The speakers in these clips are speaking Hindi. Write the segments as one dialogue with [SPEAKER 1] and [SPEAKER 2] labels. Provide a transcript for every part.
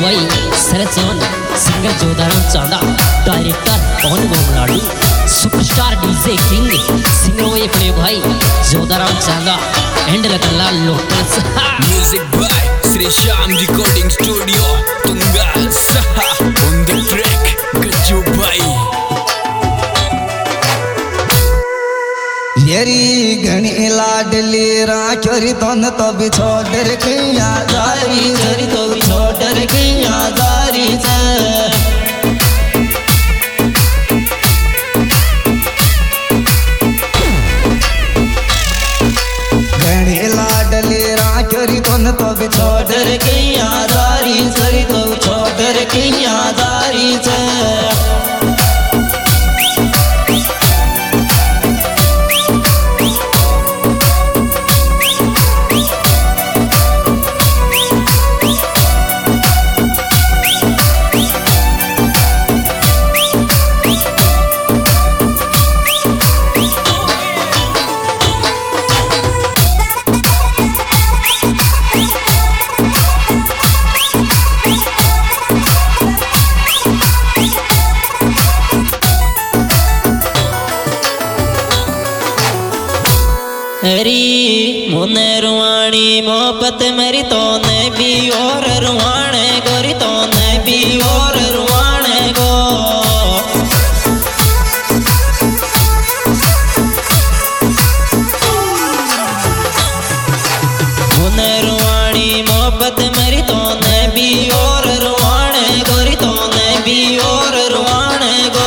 [SPEAKER 1] भाई सरचोन, singer Jodharam Chanda, director Pawan Bomladu, superstar DJ king, singer वो अपने भाई जोधाराम चांदा, एंड लकला locals.
[SPEAKER 2] Music by Shri Shyam recording studio Tunga सहा ऑन द ट्रैक गज्जू भाई।
[SPEAKER 3] येरी घनी लाडली राखरी तन तो भी छोड़ किया जारी जरी तो भी छोड़ किया जारी घनी लाडली राखरी तन तो भी छोड़ किया जारी जरी तो भी छोड़ किया जारी
[SPEAKER 4] हरी मुने रुवाणी मोहब्बत मेरी तो ने भी और रुवाणे गोरी तो ने भी और रुवाणे गो मुने रुवाणी मोहब्बत मेरी तो ने भी और रुवाणे गोरी तो ने भी और रुवाणे गो।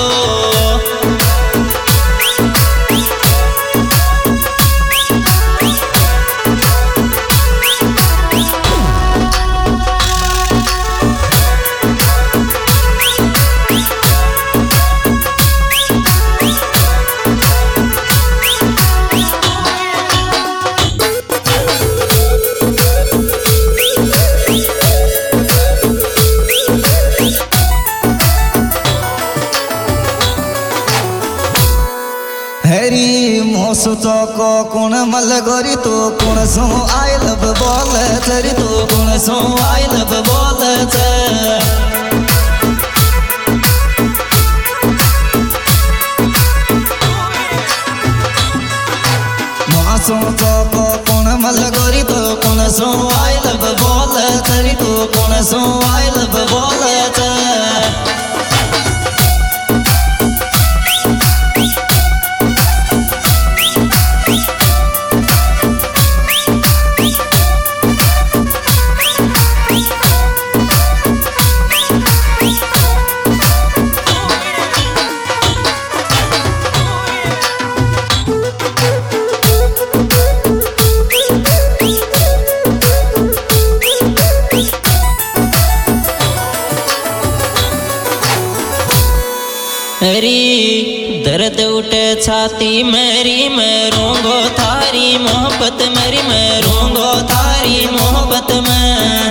[SPEAKER 3] हरी मोसु चौको कुण मल गोरी तो कुण सो आई लव बोल चरी तो कुण सो आई लव बोल मोसु चौको कुण मल गोरी तो कुण सो आई लव बोल चरी तो कुण सो आई लव बोल
[SPEAKER 4] हरी दर्द उठे छाती मेरी मैं रोंगो थारी मोहब्बत मेरी मैं रोंगो थारी मोहब्बत में।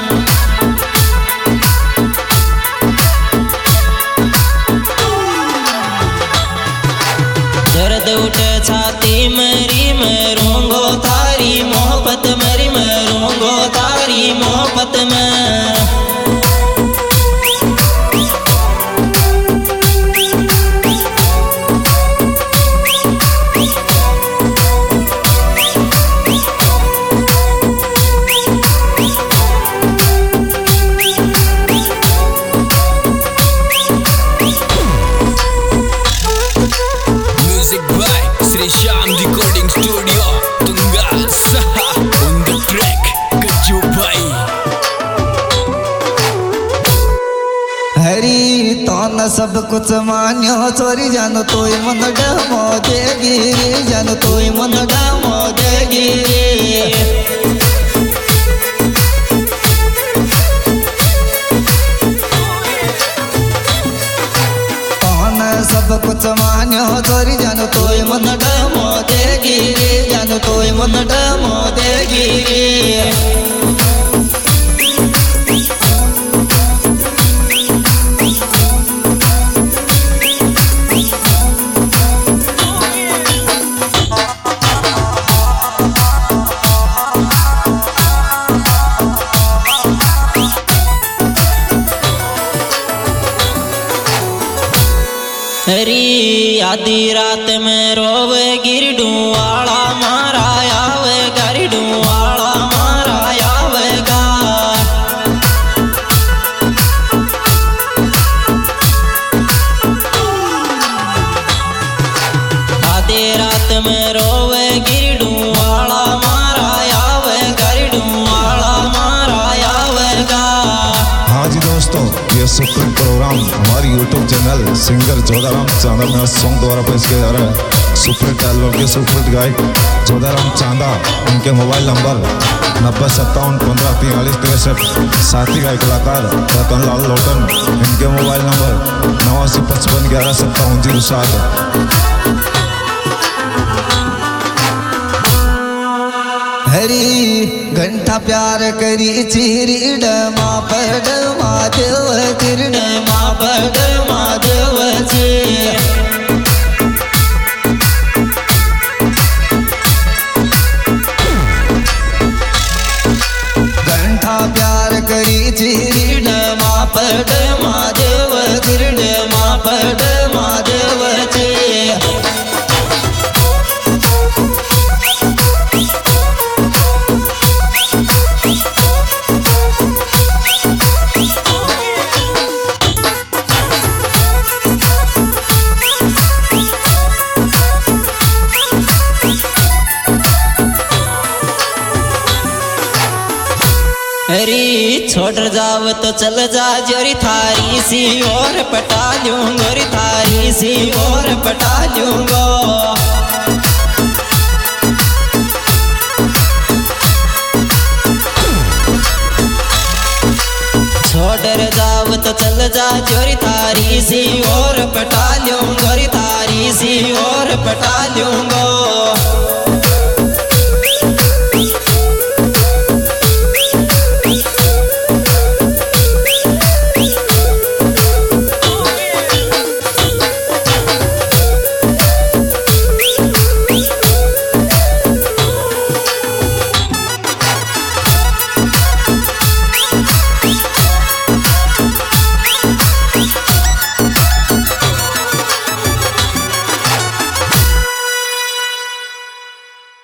[SPEAKER 4] दर्द उठे छाती मेरी मैं रोंगो थारी मोहब्बत मेरी मैं रोंगो थारी मोहब्बत में।
[SPEAKER 2] श्री श्याम रिकॉर्डिंग स्टूडियो तुंगा सहा ऑन द ट्रैक गज्जू भाई।
[SPEAKER 3] हरी तो न सब कुछ मान्यो चोरी जानो तो मन डमो देगी जानो तो मन डमो देगी सब कुछ मान्यो चोरी जानो तो मन डमो देगी जानो तो मन डमो देगी।
[SPEAKER 4] हरी आधी रात में रोवे गिरडू वाला मारा आवे गिरडू वाला मारा आवेगा। आधी रात में रोवे गिरडू वाला मारा आवे गिरडू वाला मारा आवेगा।
[SPEAKER 5] हाँ जी दोस्तों, ये सुपर प्रोग्राम हमारी YouTube channel singer Jodharam Chanda में सॉन्ग द्वारा पेश किया जा रहा है। सुपर टैलेंट के सुपर गायक जोधाराम चांदा, उनके मोबाइल नंबर 9057154363। साथी गायक कलाकार रतन लाल लोटन, इनके मोबाइल नंबर 8955115707।
[SPEAKER 3] हरी घंटा प्यार करी चिरी डमा पड माधव तिरण
[SPEAKER 4] माँ पड माधव जी।
[SPEAKER 3] घंटा प्यार करी चिरी
[SPEAKER 4] डमा पड माधव तिरण माँ पड माधव जी। हरी छोड़ जाव तो चल जा जोरी थारी सी और पटा लूंगो री थारी सी और पटा लूंगो। छोड़ जाव तो चल जा जोरी थारी सी और पटा लूंगो री थारी सी और पटा लूंगो।